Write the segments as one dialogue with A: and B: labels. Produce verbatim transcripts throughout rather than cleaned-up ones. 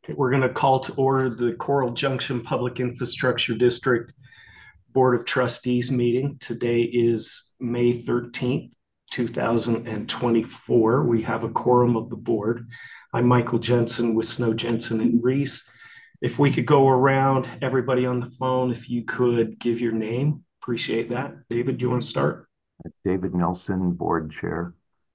A: We're going to call to order the Coral Junction Public Infrastructure District Board of Trustees meeting. Today is May thirteenth, two thousand twenty-four. We have a quorum of the board. I'm Michael Jensen with Snow Jensen and Reese. If we could go around, everybody on the phone, if you could give your name, appreciate that. David, do you want to start?
B: David Nelson, Board Chair.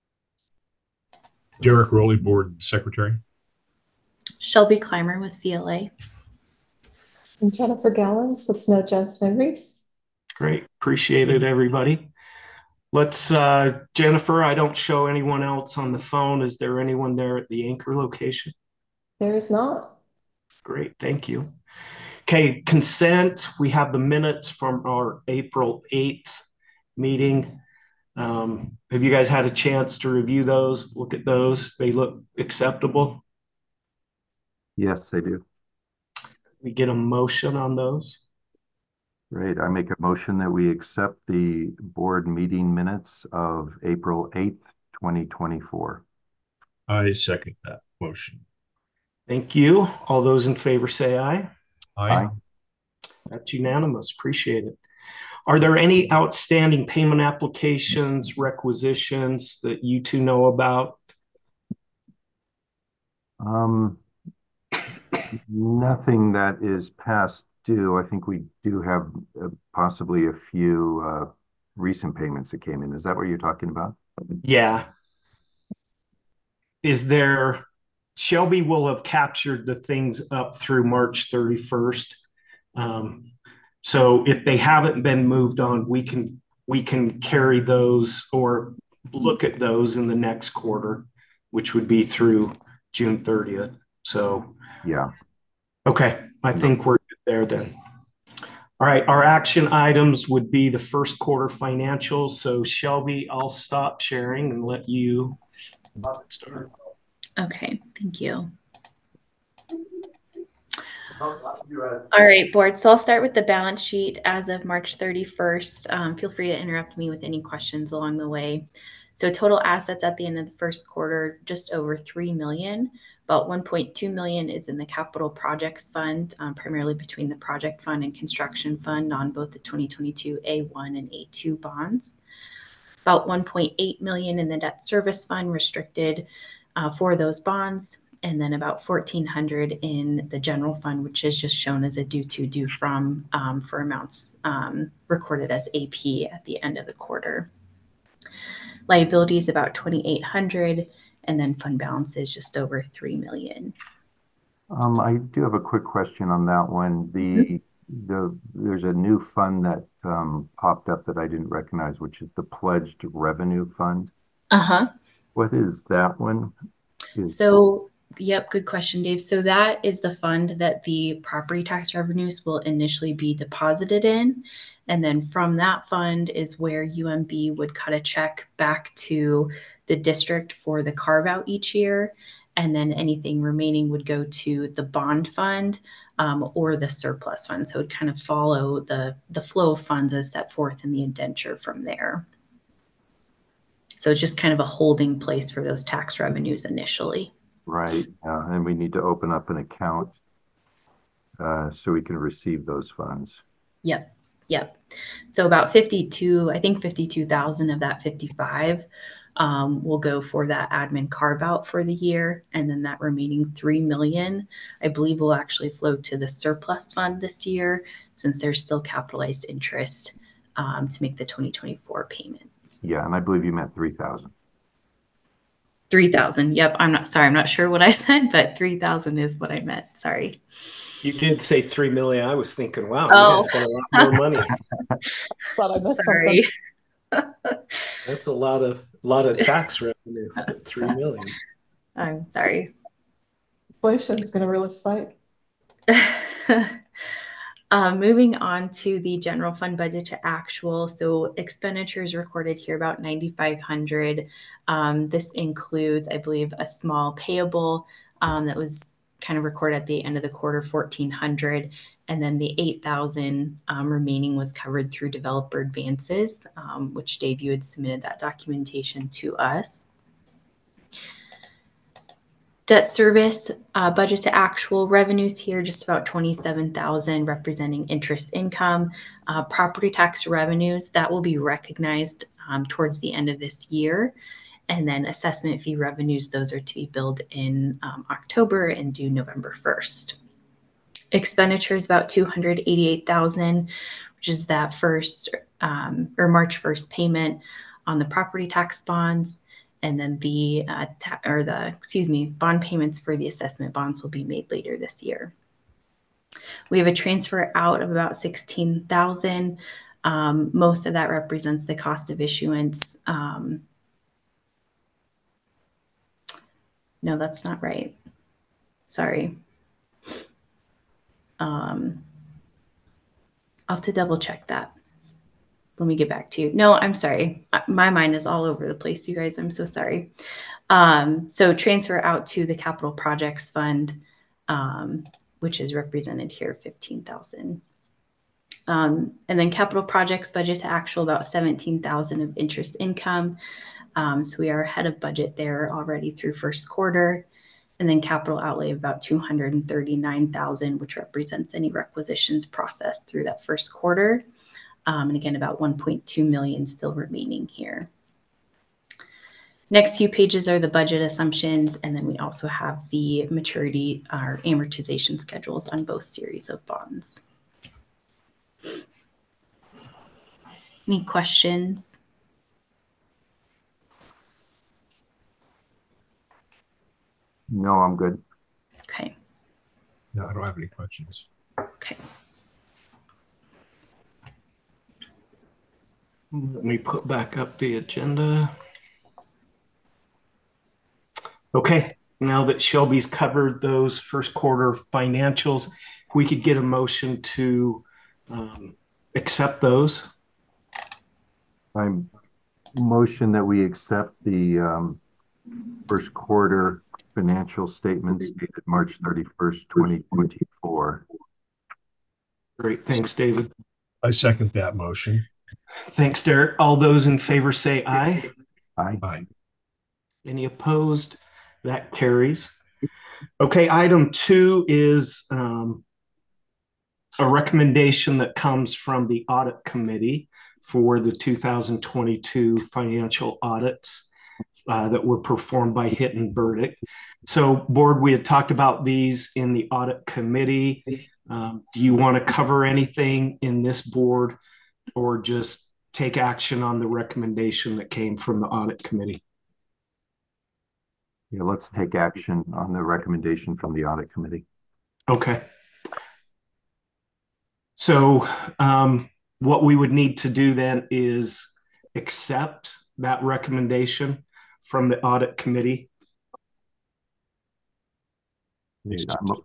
C: Derek Rowley, Board Secretary.
D: Shelby Clymer with C L A.
E: And Jennifer Gallons with Snow Jensen and Reese.
A: Great. Appreciate it, everybody. Let's, uh, Jennifer, I don't show anyone else on the phone. Is there anyone there at the anchor location?
E: There is not.
A: Great. Thank you. Okay. Consent. We have the minutes from our April eighth meeting. Um, have you guys had a chance to review those? Look at those. They look acceptable.
B: Yes, they do.
A: We get a motion on those.
B: Great. I make a motion that we accept the board meeting minutes of April eighth, twenty twenty-four.
C: I second that motion.
A: Thank you. All those in favor say aye.
C: Aye.
B: Aye.
A: That's unanimous. Appreciate it. Are there any outstanding payment applications, requisitions that you two know about?
B: Um, nothing that is past due. I think we do have uh, possibly a few uh, recent payments that came in. Is that what you're talking about?
A: Yeah. Is there, Shelby will have captured the things up through March thirty-first. Um, so if they haven't been moved on, we can we can carry those or look at those in the next quarter, which would be through June thirtieth. So
B: Yeah.
A: okay, I think we're good there then. All right, our action items would be the first quarter financials. So Shelby, I'll stop sharing and let you start.
D: Okay, thank you. All right, board. So I'll start with the balance sheet as of March thirty-first. Um, feel free to interrupt me with any questions along the way. So total assets at the end of the first quarter, just over three million. About one point two million is in the capital projects fund, um, primarily between the project fund and construction fund on both the twenty twenty-two A one and A two bonds. About one point eight million in the debt service fund restricted uh, for those bonds. And then about fourteen hundred in the general fund, which is just shown as a due to, due from um, for amounts um, recorded as A P at the end of the quarter. Liabilities about twenty-eight hundred, and then fund balance is just over three million.
B: Um, I do have a quick question on that one. The the there's a new fund that um, popped up that I didn't recognize, which is the Pledged Revenue Fund.
D: Uh-huh.
B: What is that one? Is
D: So, yep, good question, Dave. So that is the fund that the property tax revenues will initially be deposited in. And then from that fund is where U M B would cut a check back to the district for the carve out each year. And then anything remaining would go to the bond fund um, or the surplus fund. So it would kind of follow the, the flow of funds as set forth in the indenture from there. So it's just kind of a holding place for those tax revenues initially.
B: right, uh, and we need to open up an account uh, so we can receive those funds.
D: Yep. Yep. So about fifty-two, I think fifty-two thousand of that fifty-five um, will go for that admin carve out for the year. And then that remaining three million, I believe will actually flow to the surplus fund this year, since there's still capitalized interest um, to make the twenty twenty-four payment.
B: Yeah, and I believe you meant three thousand.
D: three thousand. Yep. I'm not sorry. I'm not sure what I said, but three thousand is what I meant. Sorry.
A: You did say three million. I was thinking, wow,
D: Oh.
A: you guys got a lot more money.
E: Thought I missed
D: Sorry.
E: something.
A: That's a lot of lot of tax revenue at three million.
D: I'm sorry.
E: Inflation is going to really spike.
D: Uh, moving on to the general fund budget to actual. So expenditures recorded here about ninety-five hundred. Um, this includes, I believe, a small payable um, that was kind of recorded at the end of the quarter, fourteen hundred. And then the eight thousand um, remaining was covered through developer advances, um, which Dave, you had submitted that documentation to us. Debt service, uh, budget to actual revenues here, just about twenty-seven thousand, representing interest income. Uh, property tax revenues, that will be recognized um, towards the end of this year. And then assessment fee revenues, those are to be billed in um, October and due November first. Expenditures about two hundred eighty-eight thousand, which is that first um, or March first payment on the property tax bonds. And then the uh, ta- or the excuse me bond payments for the assessment bonds will be made later this year. We have a transfer out of about sixteen thousand. Um, most of that represents the cost of issuance. Um, no, that's not right. Sorry. Um, I'll have to double check that. Let me get back to you. No, I'm sorry. My mind is all over the place, you guys. I'm so sorry. Um, so transfer out to the capital projects fund, um, which is represented here, fifteen thousand. Um, and then capital projects budget to actual about seventeen thousand of interest income. Um, so we are ahead of budget there already through first quarter. And then capital outlay of about two hundred thirty-nine thousand, which represents any requisitions processed through that first quarter. Um, and again, about one point two million still remaining here. Next few pages are the budget assumptions, and then we also have the maturity or amortization schedules on both series of bonds. Any questions?
B: No, I'm good.
D: Okay.
C: No, I don't have any questions.
D: Okay.
A: Let me put back up the agenda. Okay, now that Shelby's covered those first quarter financials, we could get a motion to um, accept those.
B: I motion that we accept the um, first quarter financial statements dated March thirty-first, twenty twenty-four.
A: Great, thanks, David.
C: I second that motion.
A: Thanks, Derek. All those in favor say aye.
B: Aye.
C: Aye.
A: Any opposed? That carries. Okay, item two is um, a recommendation that comes from the audit committee for the two thousand twenty-two financial audits uh, that were performed by Hit and Burdick. So, board, we had talked about these in the audit committee. Um, do you want to cover anything in this board or just take action on the recommendation that came from the audit committee?
B: Yeah, let's take action on the recommendation from the audit committee.
A: Okay. So um, what we would need to do then is accept that recommendation from the audit committee.
B: Yeah, I'm-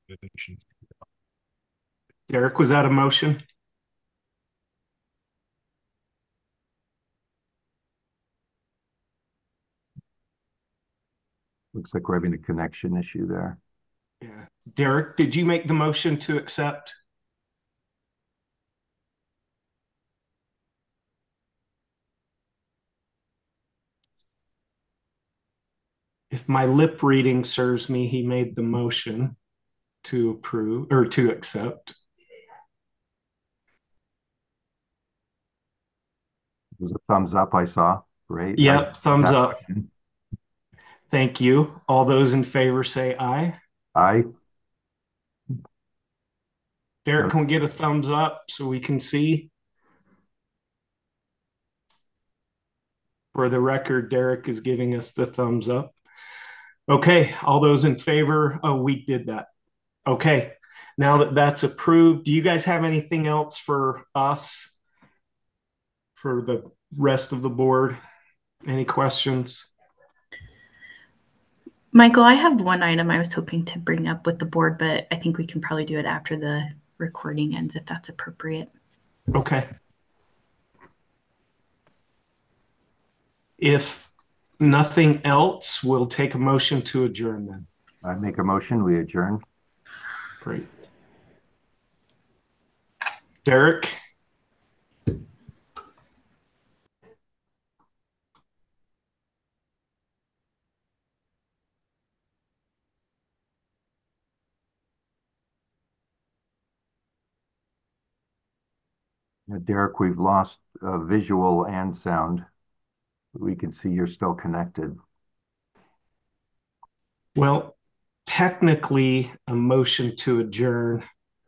A: Derek, was that a motion?
B: Looks like we're having a connection issue there.
A: Yeah. Derek, did you make the motion to accept? If my lip reading serves me, he made the motion to approve or to accept.
B: It was a thumbs up I saw. Great.
A: Yep,
B: I-
A: thumbs
B: that
A: up.
B: motion.
A: Thank you. All those in favor say aye.
B: Aye.
A: Derek, can we get a thumbs up so we can see? For the record, Derek is giving us the thumbs up. Okay, all those in favor? Oh, we did that. Okay, now that that's approved, do you guys have anything else for us? For the rest of the board? Any questions?
D: Michael, I have one item I was hoping to bring up with the board, but I think we can probably do it after the recording ends if that's appropriate.
A: Okay. If nothing else, we'll take a motion to adjourn then.
B: I make a motion, we adjourn.
A: Great. Derek?
B: Uh, Derek, we've lost uh, visual and sound. We can see you're still connected.
A: Well, technically, a motion to adjourn.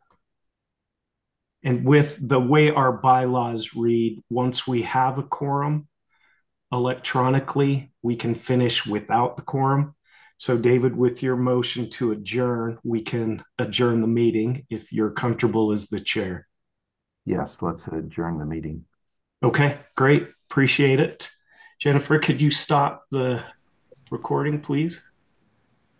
A: And with the way our bylaws read, once we have a quorum electronically, we can finish without the quorum. So, David, with your motion to adjourn, we can adjourn the meeting if you're comfortable as the chair.
B: Yes, let's adjourn the meeting.
A: Okay, great. Appreciate it. Jennifer, could you stop the recording, please?